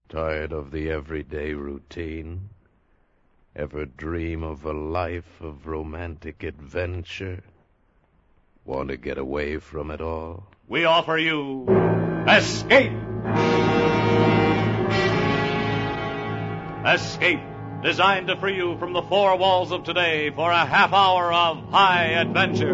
Tired of the everyday routine? Ever dream of a life of romantic adventure? Want to get away from it all? We offer you Escape! Escape, designed to free you from the four walls of today for a half hour of high adventure.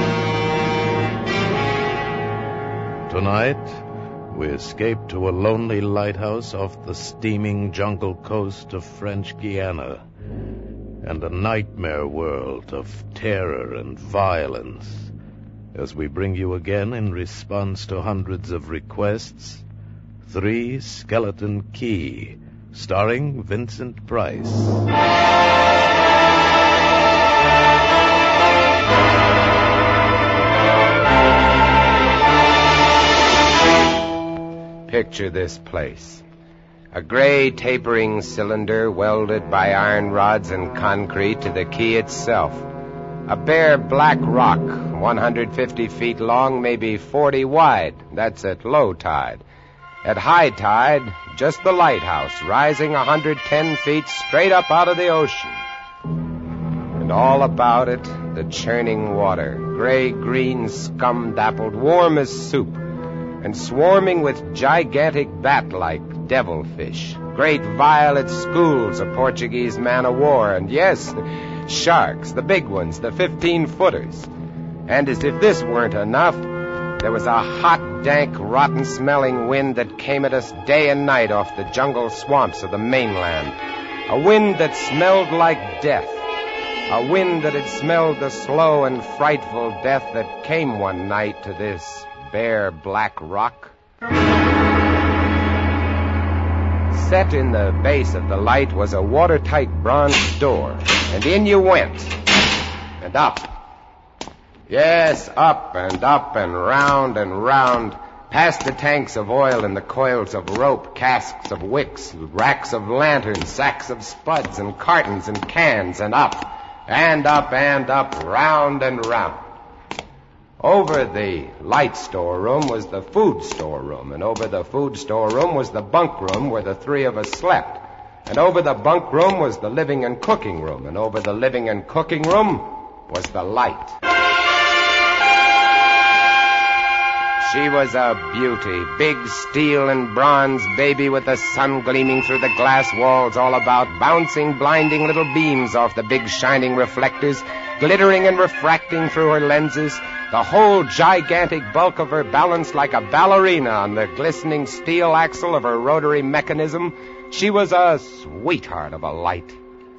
Tonight, we escape to a lonely lighthouse off the steaming jungle coast of French Guiana, and a nightmare world of terror and violence, as we bring you again, in response to hundreds of requests, Three Skeleton Key, starring Vincent Price. Picture this place. A gray tapering cylinder welded by iron rods and concrete to the key itself. A bare black rock, 150 feet long, maybe 40 wide. That's at low tide. At high tide, just the lighthouse, rising 110 feet straight up out of the ocean. And all about it, the churning water, gray-green, scum-dappled, warm as soup, and swarming with gigantic bat-like devilfish, great violet schools of Portuguese man-o'-war, and yes, sharks, the big ones, the 15-footers. And as if this weren't enough, there was a hot, dank, rotten-smelling wind that came at us day and night off the jungle swamps of the mainland. A wind that smelled like death. A wind that had smelled the slow and frightful death that came one night to this bare black rock. Set in the base of the light was a watertight bronze door, and in you went, and up. Yes, up and round, past the tanks of oil and the coils of rope, casks of wicks, racks of lanterns, sacks of spuds and cartons and cans, and up, round and round. Over the light storeroom was the food storeroom, and over the food storeroom was the bunk room where the three of us slept. And over the bunk room was the living and cooking room, and over the living and cooking room was the light. She was a beauty, big steel and bronze baby with the sun gleaming through the glass walls all about, bouncing blinding little beams off the big shining reflectors, glittering and refracting through her lenses, the whole gigantic bulk of her balanced like a ballerina on the glistening steel axle of her rotary mechanism. She was a sweetheart of a light.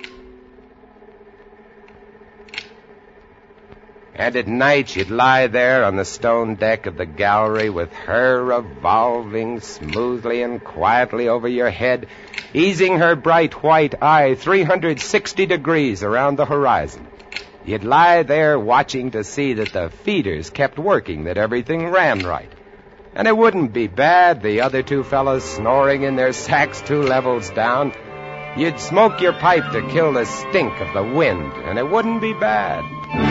And at night you'd lie there on the stone deck of the gallery with her revolving smoothly and quietly over your head, easing her bright white eye 360 degrees around the horizon. You'd lie there watching to see that the feeders kept working, that everything ran right. And it wouldn't be bad, the other two fellows snoring in their sacks 2 levels down. You'd smoke your pipe to kill the stink of the wind, and it wouldn't be bad.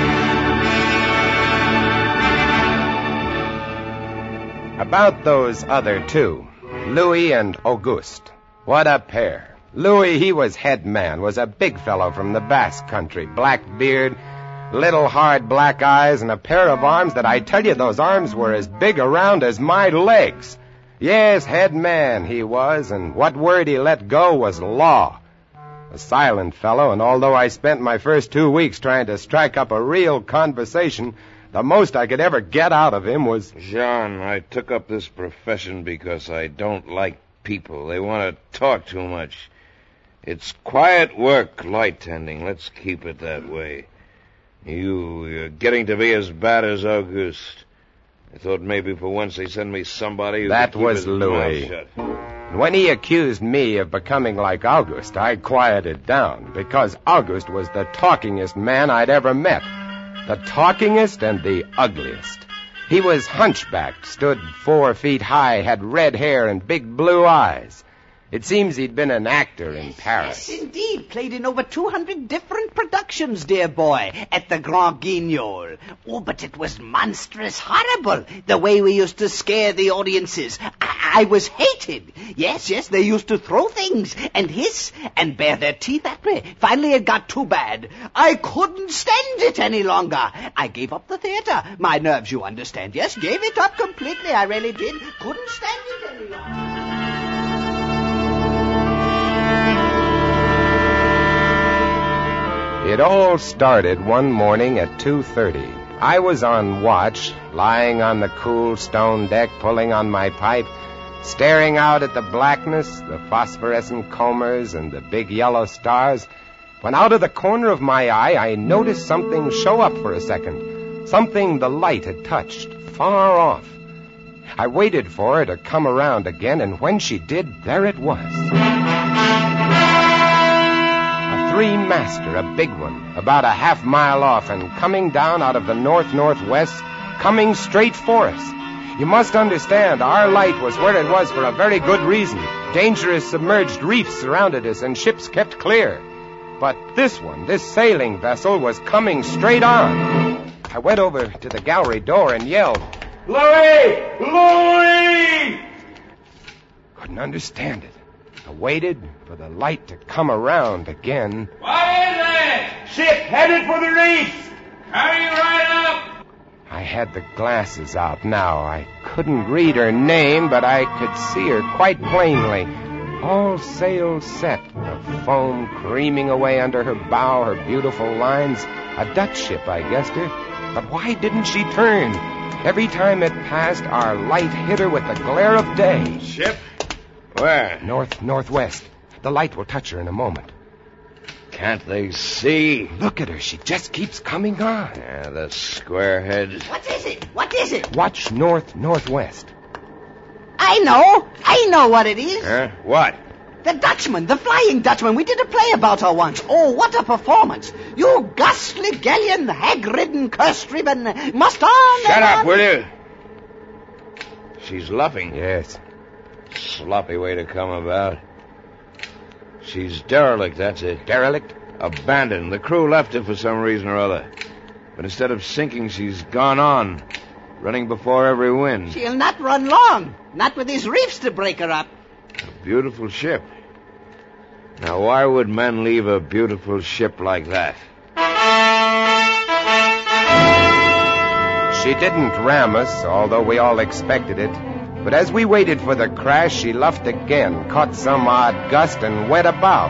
About those other two, Louis and Auguste. What a pair. Louis, he was head man, was a big fellow from the Basque country, black beard, little hard black eyes, and a pair of arms that I tell you, those arms were as big around as my legs. Yes, head man he was, and what word he let go was law. A silent fellow, and although I spent my first 2 weeks trying to strike up a real conversation, the most I could ever get out of him was... Jean, I took up this profession because I don't like people. They want to talk too much. It's quiet work, light tending. Let's keep it that way. You're getting to be as bad as Auguste. I thought maybe for once they'd send me somebody who That could keep was his Louis. mouth shut. When he accused me of becoming like Auguste, I quieted down, because Auguste was the talkingest man I'd ever met. The talkingest and the ugliest. He was hunchbacked, stood 4 feet high, had red hair and big blue eyes. It seems he'd been an actor in Paris. Yes, indeed. Played in over 200 different productions, dear boy, at the Grand Guignol. Oh, but it was monstrous horrible, the way we used to scare the audiences. I was hated. Yes, they used to throw things and hiss and bare their teeth at me. Finally, it got too bad. I couldn't stand it any longer. I gave up the theater. My nerves, you understand. Yes, gave it up completely. I really did. Couldn't stand it any longer. It all started one morning at 2:30. I was on watch, lying on the cool stone deck, pulling on my pipe, staring out at the blackness, the phosphorescent combers, and the big yellow stars, when out of the corner of my eye I noticed something show up for a second, something the light had touched, far off. I waited for her to come around again, and when she did, there it was. Three-master, a big one, about a half-mile off and coming down out of the north-northwest, coming straight for us. You must understand, our light was where it was for a very good reason. Dangerous submerged reefs surrounded us and ships kept clear. But this one, this sailing vessel, was coming straight on. I went over to the gallery door and yelled, "Louis! Louis!" Couldn't understand it. I waited for the light to come around again. What is it? Ship headed for the reefs. Hurry right up. I had the glasses out now. I couldn't read her name, but I could see her quite plainly. All sails set, the foam creaming away under her bow, her beautiful lines. A Dutch ship, I guessed her. But why didn't she turn? Every time it passed, our light hit her with the glare of day. Ship? Where? North-northwest. The light will touch her in a moment. Can't they see? Look at her. She just keeps coming on. Yeah, the squarehead. What is it? What is it? Watch north-northwest. I know what it is. Huh? What? The Dutchman, the Flying Dutchman. We did a play about her once. Oh, what a performance. You ghastly galleon, hag-ridden, curse-driven, must on. Shut up, will you? She's luffing. Yes. Sloppy way to come about. She's derelict, that's it. Derelict? Abandoned. The crew left her for some reason or other. But instead of sinking, she's gone on, running before every wind. She'll not run long. Not with these reefs to break her up. A beautiful ship. Now, why would men leave a beautiful ship like that? She didn't ram us, although we all expected it. But as we waited for the crash, she luffed again, caught some odd gust, and went about.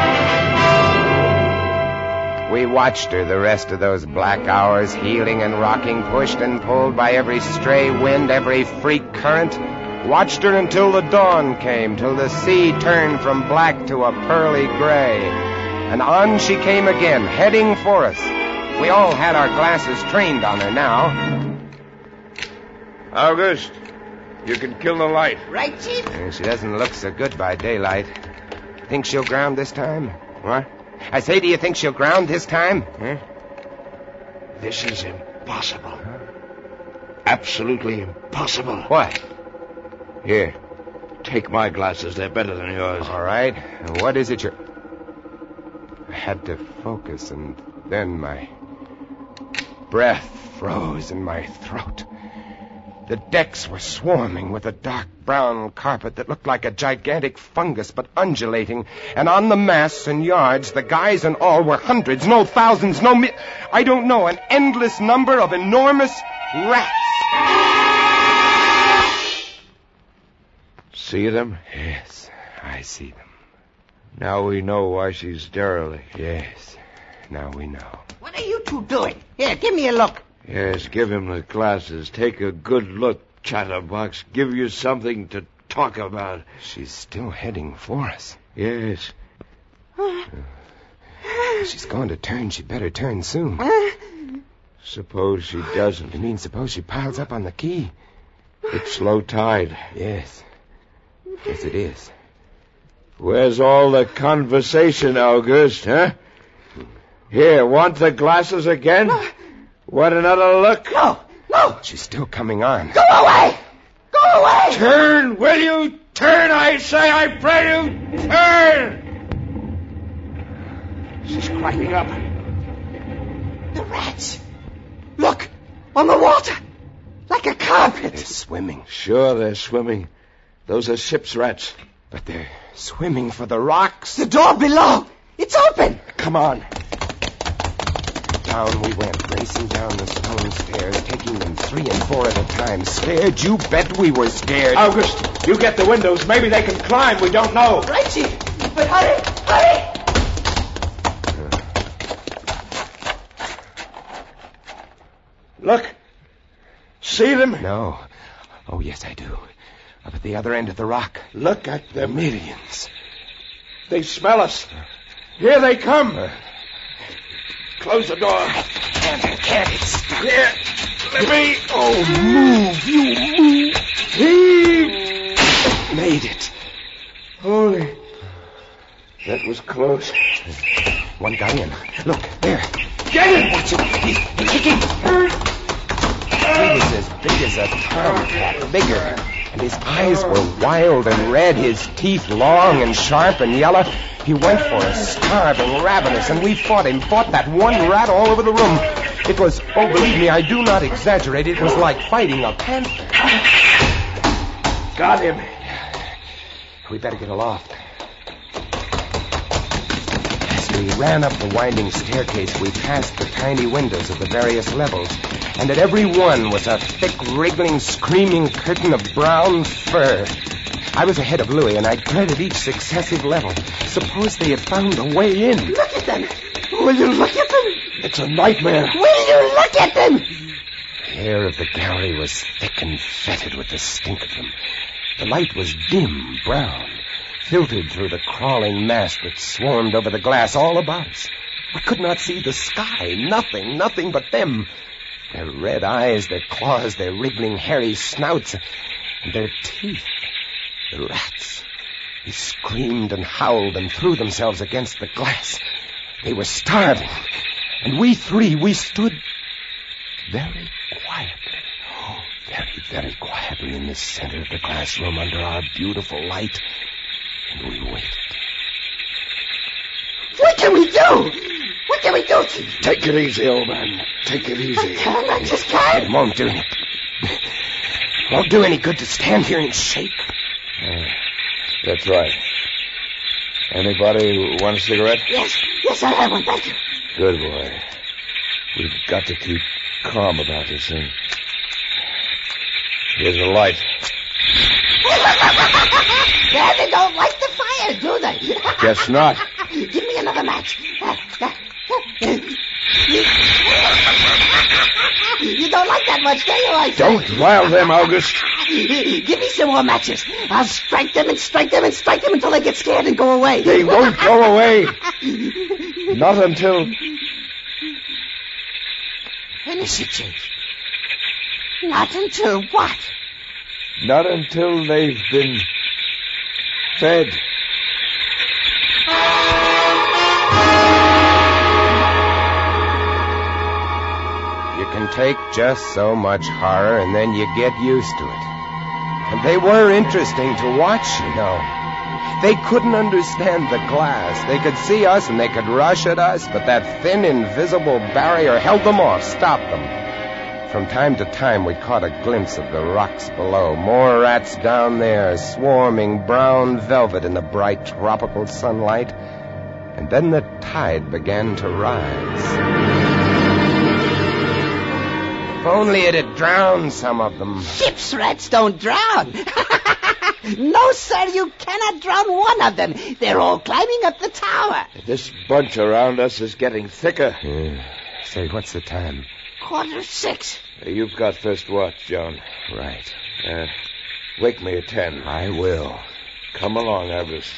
We watched her the rest of those black hours, heeling and rocking, pushed and pulled by every stray wind, every freak current. Watched her until the dawn came, till the sea turned from black to a pearly gray. And on she came again, heading for us. We all had our glasses trained on her now. August, you can kill the light. Right, Chief? She doesn't look so good by daylight. Think she'll ground this time? What? I say, do you think she'll ground this time? Huh? This is impossible. Absolutely impossible. What? Here, take my glasses. They're better than yours. All right. What is it you're... I had to focus, and then my breath froze in my throat. The decks were swarming with a dark brown carpet that looked like a gigantic fungus, but undulating. And on the masts and yards, the guys and all were hundreds, no thousands, I don't know, an endless number of enormous rats. See them? Yes, I see them. Now we know why she's derelict. Yes, now we know. What are you two doing? Here, give me a look. Yes, give him the glasses. Take a good look, chatterbox. Give you something to talk about. She's still heading for us. Yes. She's going to turn. She'd better turn soon. Suppose she doesn't. You mean suppose she piles up on the quay? It's low tide. Yes. Yes, it is. Where's all the conversation, August, huh? Here, want the glasses again? Want another look? No. She's still coming on. Go away! Go away! Turn, will you? Turn, I say, I pray you! Turn! She's climbing up. The rats! Look! On the water! Like a carpet! They're swimming. Sure, they're swimming. Those are ship's rats. But they're swimming for the rocks. The door below! It's open! Come on. Down we went, racing down the stone stairs, taking them 3 and 4 at a time. Scared? You bet we were scared. August, you get the windows. Maybe they can climb. We don't know. Right, Chief. But hurry! Hurry! Look. See them? No. Oh, yes, I do. Up at the other end of the rock. Look at them. Millions. They smell us. Here they come. Close the door. Can't it stop? Here. Let me. Oh, move. You move. Heave. Made it. Holy. That was close. One got in. Look, there. Get it! Watch it. He's kicking. He was as big as a tomcat, bigger. And his eyes were wild and red, his teeth long and sharp and yellow. He went for us, starving, ravenous, and we fought him, fought that one rat all over the room. It was, oh, believe me, I do not exaggerate, it was like fighting a panther. Got him. We better get aloft. As we ran up the winding staircase, we passed the tiny windows of the various levels, and at every one was a thick, wriggling, screaming curtain of brown fur. I was ahead of Louis, and I dreaded each successive level. Suppose they had found a way in. Look at them! Will you look at them? It's a nightmare. Will you look at them? The air of the gallery was thick and fetid with the stink of them. The light was dim, brown, filtered through the crawling mass that swarmed over the glass all about us. I could not see the sky. Nothing but them. Their red eyes, their claws, their wriggling, hairy snouts, and their teeth. The rats. They screamed and howled and threw themselves against the glass. They were starving. And we 3, we stood very quietly. Oh, very quietly in the center of the glass room under our beautiful light. And we waited. What can we do? What can we do, Chief? Take it easy, old man. Take it easy. I just can't. It won't do it. Won't do any good to stand here and shake. That's right. Anybody want a cigarette? Yes, I have one, thank you. Good boy. We've got to keep calm about this thing. Here's a light. They don't like the fire, do they? Guess not. Give me another match. You don't like that much, do you? I say? Don't rile them, August. Give me some more matches. I'll strike them and strike them and strike them until they get scared and go away. They won't go away. Not until... Finish it, Chief. Not until what? Not until they've been fed. You can take just so much horror, and then you get used to it. And they were interesting to watch, you know. They couldn't understand the glass. They could see us, and they could rush at us, but that thin, invisible barrier held them off, stopped them. From time to time, we caught a glimpse of the rocks below. More rats down there, swarming brown velvet in the bright tropical sunlight. And then the tide began to rise. If only it had drowned some of them. Ship's rats don't drown. No, sir, you cannot drown one of them. They're all climbing up the tower. This bunch around us is getting thicker. Say, what's the time? 6:15. You've got first watch, John. Right. Wake me at 10. I will. Come along, August.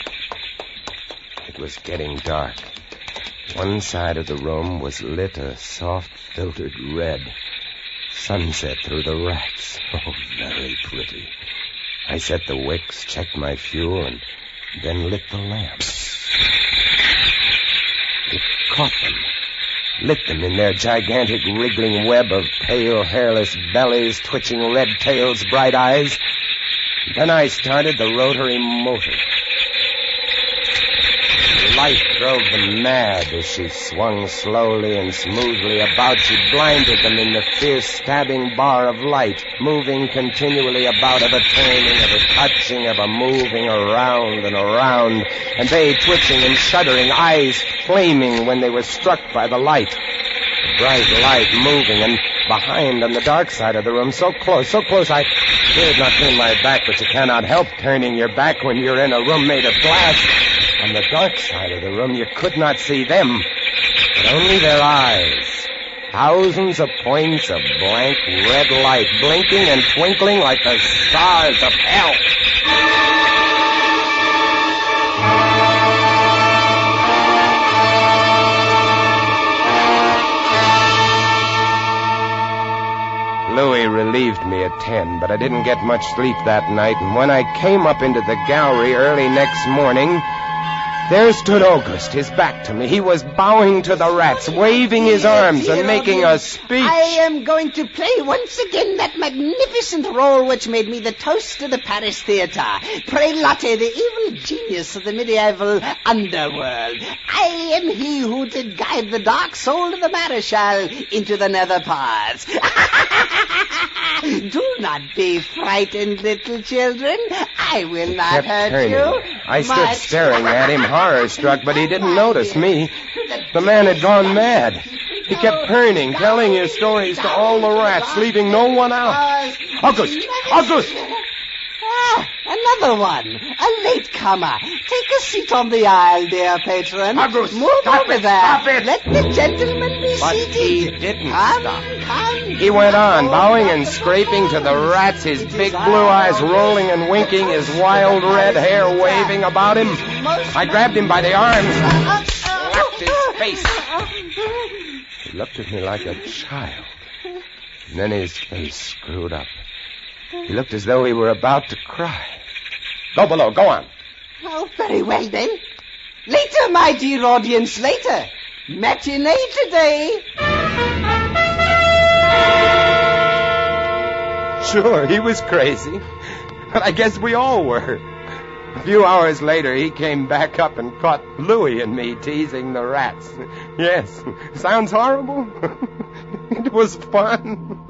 It was getting dark. One side of the room was lit a soft, filtered red. Sunset through the rats. Oh, very pretty. I set the wicks, checked my fuel, and then lit the lamps. It caught them. lit them in their gigantic wriggling web of pale, hairless bellies, twitching red tails, bright eyes. Then I started the rotary motor. The light drove them mad as she swung slowly and smoothly about. She blinded them in the fierce stabbing bar of light, moving continually about, of a turning, of a touching, of a moving around and around, and they twitching and shuddering, eyes flaming when they were struck by the light. The bright light moving, and behind on the dark side of the room, so close, I dared not turn my back, but you cannot help turning your back when you're in a room made of glass. On the dark side of the room, you could not see them, but only their eyes. Thousands of points of blank red light, blinking and twinkling like the stars of hell. Louis relieved me at 10, but I didn't get much sleep that night, and when I came up into the gallery early next morning, there stood August, his back to me. He was bowing to the rats, waving his arms and making a speech. I am going to play once again that magnificent role which made me the toast of the Paris Theatre. Prelate, the evil genius of the medieval underworld. I am he who did guide the dark soul of the Marechal into the nether paths. Do not be frightened, little children. I will not hurt you. I stood staring at him, horror-struck, but he didn't notice me. The man had gone mad. He kept turning, telling his stories to all the rats, leaving no one out. August! Another one. A latecomer. Take a seat on the aisle, dear patron. August, move stop over it, there. stop it. Let the gentleman be But seated. he didn't stop. Come. He went on, bowing and scraping to the rats, his big blue eyes rolling and winking, his wild red hair waving about him. I grabbed him by the arms, slapped his face. He looked at me like a child, and then his face screwed up. He looked as though he were about to cry. Go below, go on. Oh, very well then. Later, my dear audience, later. Matinee today. Sure, he was crazy, but I guess we all were. A few hours later, he came back up and caught Louis and me teasing the rats. Yes, sounds horrible. It was fun.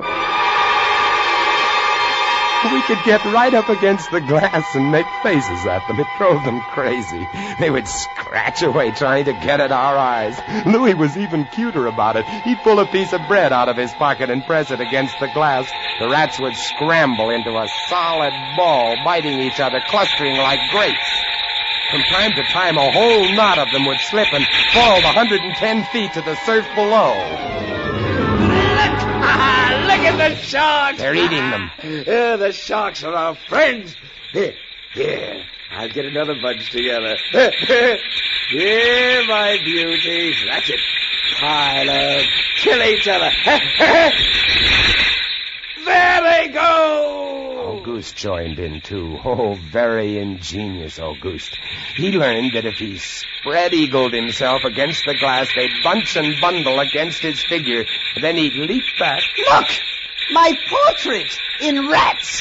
We could get right up against the glass and make faces at them. It drove them crazy. They would scratch away trying to get at our eyes. Louis was even cuter about it. He'd pull a piece of bread out of his pocket and press it against the glass. The rats would scramble into a solid ball, biting each other, clustering like grapes. From time to time, a whole knot of them would slip and fall 110 feet to the surf below. Look at the sharks. They're eating them. The sharks are our friends. Here, I'll get another bunch together. Here, my beauties. That's it. Pile up. Kill each other. There they go. Auguste joined in, too. Oh, very ingenious Auguste. He learned that if he spread-eagled himself against the glass, they'd bunch and bundle against his figure. Then he'd leap back. Look! My portrait in rats.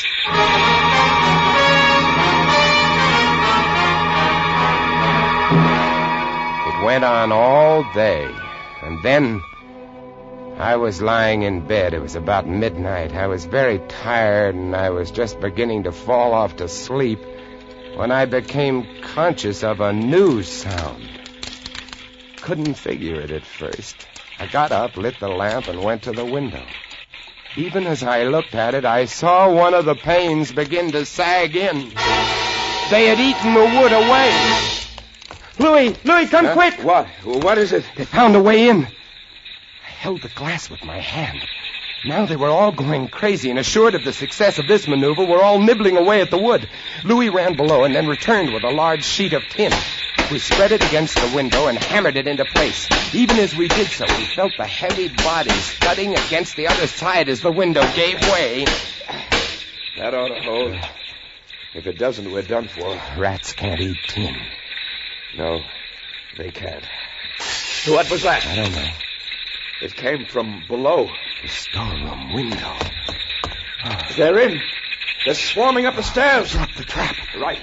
It went on all day, and then I was lying in bed. It was about midnight. I was very tired, and I was just beginning to fall off to sleep when I became conscious of a new sound. Couldn't figure it at first. I got up, lit the lamp, and went to the window. Even as I looked at it, I saw one of the panes begin to sag in. They had eaten the wood away. Louis, come quick! What? What is it? They found a way in. I held the glass with my hand. Now they were all going crazy, and assured of the success of this maneuver, were all nibbling away at the wood. Louis ran below and then returned with a large sheet of tin. We spread it against the window and hammered it into place. Even as we did so, we felt the heavy bodies thudding against the other side as the window gave way. That ought to hold. If it doesn't, we're done for. Rats can't eat tin. No, they can't. What was that? I don't know. It came from below. The storeroom window. They're in. They're swarming up the stairs. Drop the trap. Right.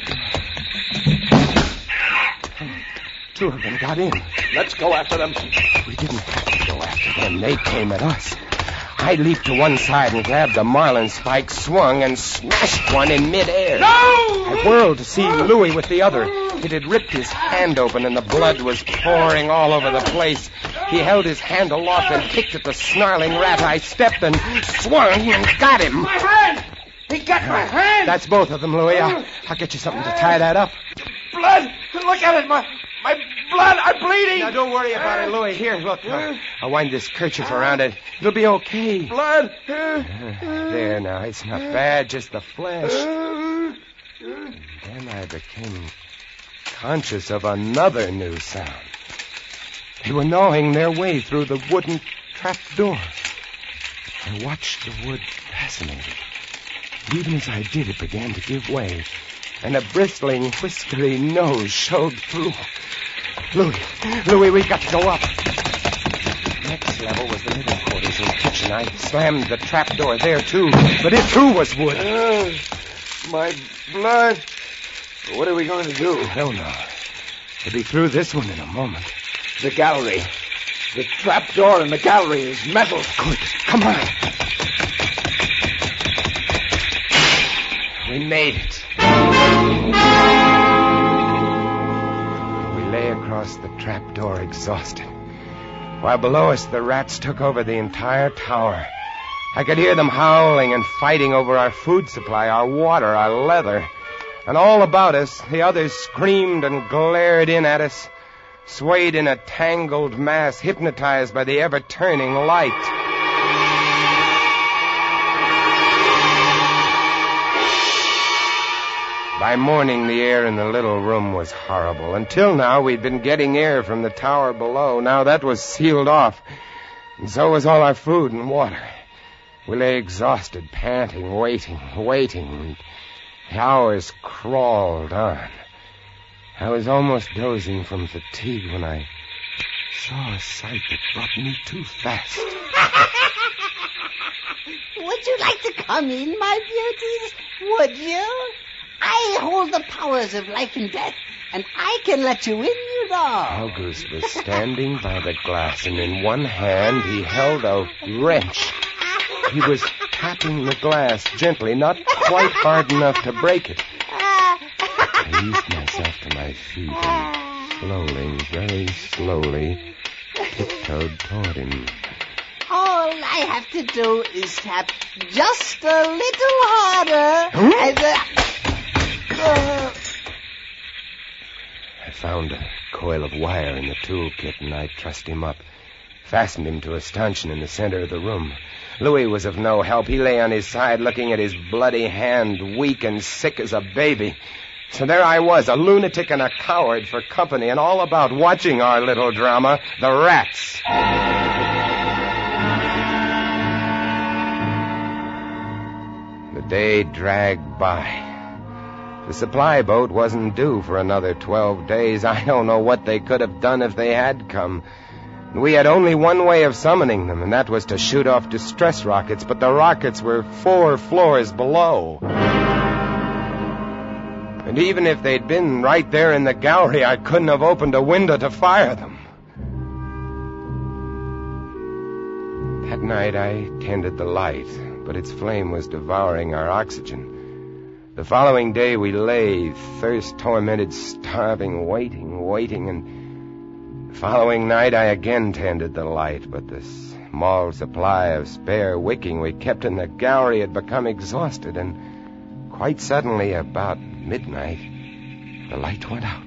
2 of them got in. Let's go after them. We didn't have to go after them. They came at us. I leaped to one side and grabbed a marlin spike, swung, and smashed one in midair. No! I whirled to see Louis with the other. It had ripped his hand open, and the blood was pouring all over the place. He held his hand aloft and kicked at the snarling rat. I stepped and swung and got him. My hand! He got my hand! That's both of them, Louis. I'll get you something to tie that up. Blood! Look at it! My blood! I'm bleeding! Now, don't worry about it, Louis. Here, look. I'll wind this kerchief around it. It'll be okay. Blood! There now. It's not bad, just the flesh. And then I became conscious of another new sound. They were gnawing their way through the wooden trap door. I watched the wood fascinated. Even as I did, it began to give way, and a bristling, whiskery nose showed through. Louis, we've got to go up. Next level was the living quarters and kitchen. I slammed the trap door there, too, but it, too, was wood. My blood. What are we going to do? I don't know. We'll be through this one in a moment. The gallery. The trap door in the gallery is metal. Good. Come on. We made it. We lay across the trap door exhausted, while below us the rats took over the entire tower. I could hear them howling and fighting over our food supply, our water, our leather. And all about us, the others screamed and glared in at us, swayed in a tangled mass, hypnotized by the ever-turning light. By morning, the air in the little room was horrible. Until now, we'd been getting air from the tower below. Now that was sealed off, and so was all our food and water. We lay exhausted, panting, waiting, and the hours crawled on. I was almost dozing from fatigue when I saw a sight that brought me too fast. Would you like to come in, my beauties? Would you? I hold the powers of life and death, and I can let you in, you know. August was standing by the glass, and in one hand he held a wrench. He was tapping the glass gently, not quite hard enough to break it. I eased myself to my feet and slowly, very slowly, tiptoed toward him. All I have to do is tap just a little harder. I found a coil of wire in the toolkit, and I trussed him up, fastened him to a stanchion in the center of the room. Louis was of no help. He lay on his side, looking at his bloody hand, weak and sick as a baby. So there I was, a lunatic and a coward for company, and all about watching our little drama, the rats. The day dragged by. The supply boat wasn't due for another 12 days. I don't know what they could have done if they had come. We had only one way of summoning them, and that was to shoot off distress rockets, but the rockets were 4 floors below. And even if they'd been right there in the gallery, I couldn't have opened a window to fire them. That night I tended the light, but its flame was devouring our oxygen. The following day we lay, thirst-tormented, starving, waiting, and the following night I again tended the light, but the small supply of spare wicking we kept in the gallery had become exhausted, and quite suddenly, about midnight, the light went out.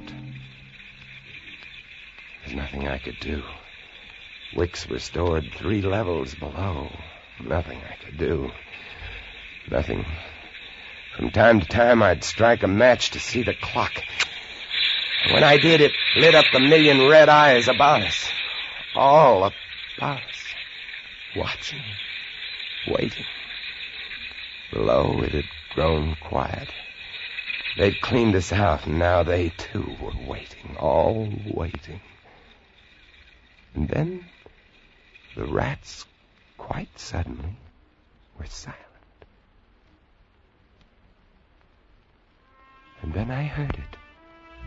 There's nothing I could do. Wicks were stored 3 levels below. Nothing I could do. Nothing. From time to time, I'd strike a match to see the clock. When I did, it lit up the million red eyes about us. All about us. Watching. Waiting. Below, it had grown quiet. They'd cleaned us out, and now they, too, were waiting. All waiting. And then The rats, quite suddenly, were silent. And then I heard it.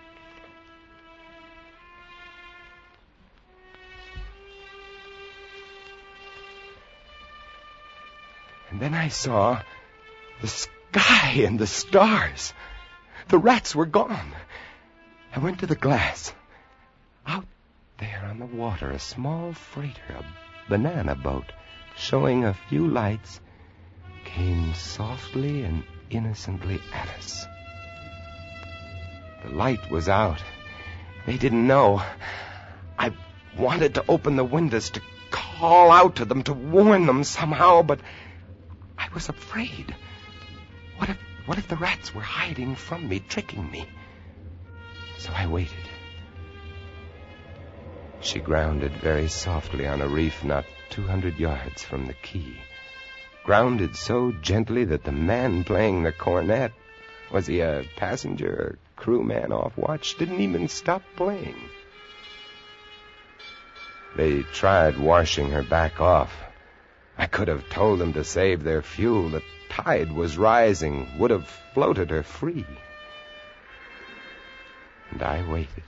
And then I saw the sky and the stars. The rats were gone. I went to the glass. Out there on the water, a small freighter, a banana boat, showing a few lights, came softly and innocently at us. The light was out. They didn't know. I wanted to open the windows, to call out to them, to warn them somehow, but I was afraid. What if the rats were hiding from me, tricking me? So I waited. She grounded very softly on a reef not 200 yards from the quay. Grounded so gently that the man playing the cornet, was he a passenger or crewman off watch, didn't even stop playing. They tried washing her back off. I could have told them to save their fuel. The tide was rising, would have floated her free. And I waited.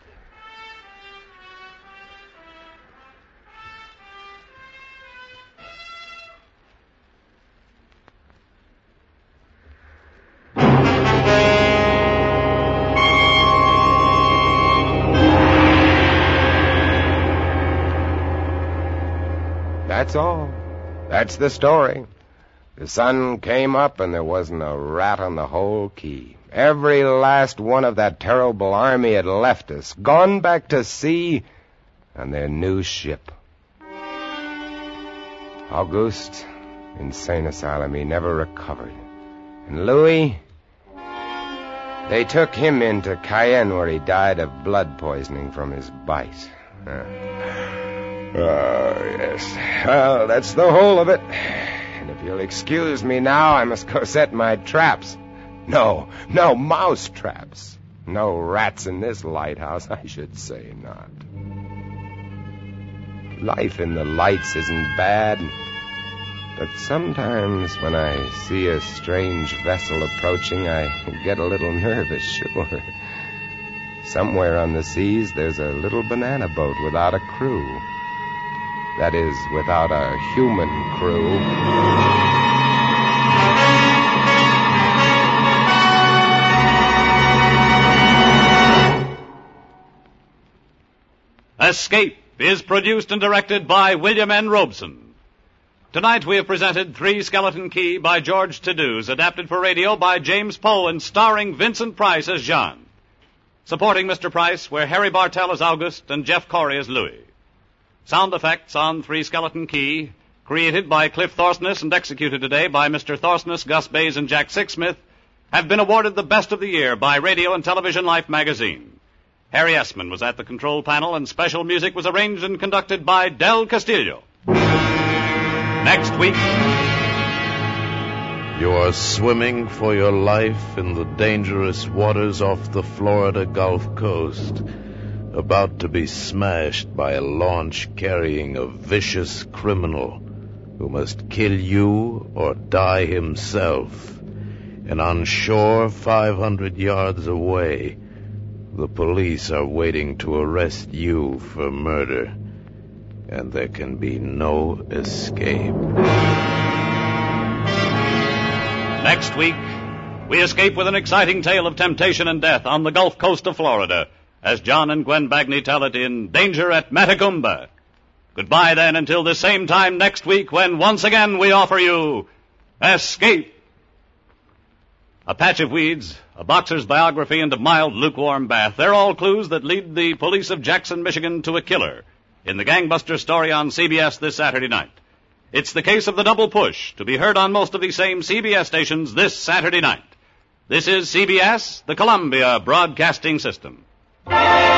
That's all. That's the story. The sun came up and there wasn't a rat on the whole quay. Every last one of that terrible army had left us, gone back to sea on their new ship. Auguste, insane asylum, he never recovered. And Louis, they took him into Cayenne where he died of blood poisoning from his bite. Oh, yes. Well, that's the whole of it. And if you'll excuse me now, I must go set my traps. No, mouse traps. No rats in this lighthouse, I should say not. Life in the lights isn't bad, but sometimes when I see a strange vessel approaching, I get a little nervous, sure. Somewhere on the seas, there's a little banana boat without a crew. That is, without a human crew. Escape is produced and directed by William N. Robeson. Tonight we have presented Three Skeleton Key by George Tadouse, adapted for radio by James Poe and starring Vincent Price as John. Supporting Mr. Price were Harry Bartell as August and Jeff Corey as Louis. Sound effects on Three Skeleton Key, created by Cliff Thorsness and executed today by Mr. Thorsness, Gus Bays, and Jack Sixsmith, have been awarded the Best of the Year by Radio and Television Life magazine. Harry Essman was at the control panel, and special music was arranged and conducted by Del Castillo. Next week, you are swimming for your life in the dangerous waters off the Florida Gulf Coast, about to be smashed by a launch carrying a vicious criminal who must kill you or die himself. And on shore 500 yards away, the police are waiting to arrest you for murder. And there can be no escape. Next week, we escape with an exciting tale of temptation and death on the Gulf Coast of Florida, as John and Gwen Bagney tell it in Danger at Matagumba. Goodbye, then, until the same time next week when once again we offer you Escape. A patch of weeds, a boxer's biography, and a mild, lukewarm bath. They're all clues that lead the police of Jackson, Michigan to a killer in the Gangbuster story on CBS this Saturday night. It's the case of the Double Push, to be heard on most of these same CBS stations this Saturday night. This is CBS, the Columbia Broadcasting System.